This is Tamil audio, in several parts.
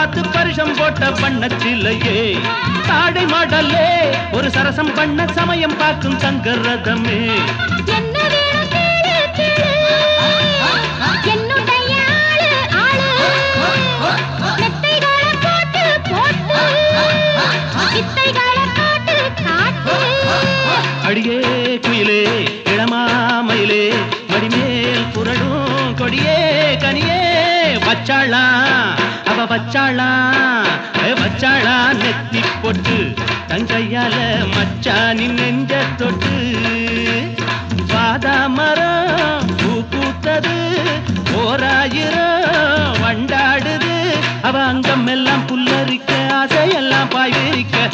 பார்த்து பரிசம் போட்ட பண்ணச்சில்லையே தாடை மாடலே ஒரு சரசம் பண்ண சமயம் பார்க்கும் தங்கரதமே அடியே குயிலே இளமாமயிலே மடிமேல் புரடும் கொடியே கனியே வச்சாளா அவ வச்சாளா வச்சாளா நெத்தி போட்டு தங்கையால மச்சானின் நெஞ்ச தொட்டு பாதா மரம் பூ பூத்தது ஓராயிரம் வண்டாடுது அவ அங்கம் எல்லாம் புல்லரிக்க ஆசையெல்லாம் பாய் விரிக்க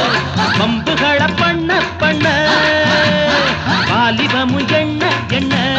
என்ன